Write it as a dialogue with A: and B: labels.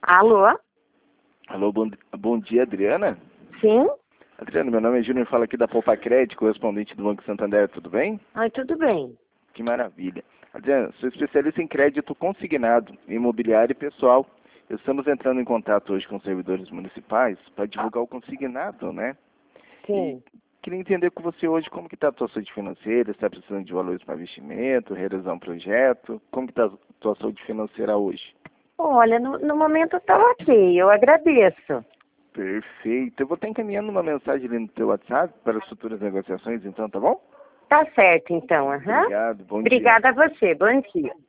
A: Alô?
B: Alô, bom dia, Adriana.
A: Sim?
B: Adriana, meu nome é Júnior, falo aqui da Poupa Crédito, correspondente do Banco Santander, tudo bem?
A: Ai, tudo bem.
B: Que maravilha. Adriana, sou especialista em crédito consignado, imobiliário e pessoal. Estamos entrando em contato hoje com os servidores municipais para divulgar o consignado, né? E
A: Sim.
B: queria entender com você hoje como que está a tua saúde financeira, se está precisando de valores para investimento, realizar um projeto, como que está a tua saúde financeira hoje?
A: Olha, no momento tá ok, eu agradeço.
B: Perfeito. Eu vou estar encaminhando uma mensagem ali no teu WhatsApp para as futuras negociações, então, tá bom?
A: Tá certo, então, aham.
B: Obrigado, bom dia.
A: Obrigada a você, bom dia.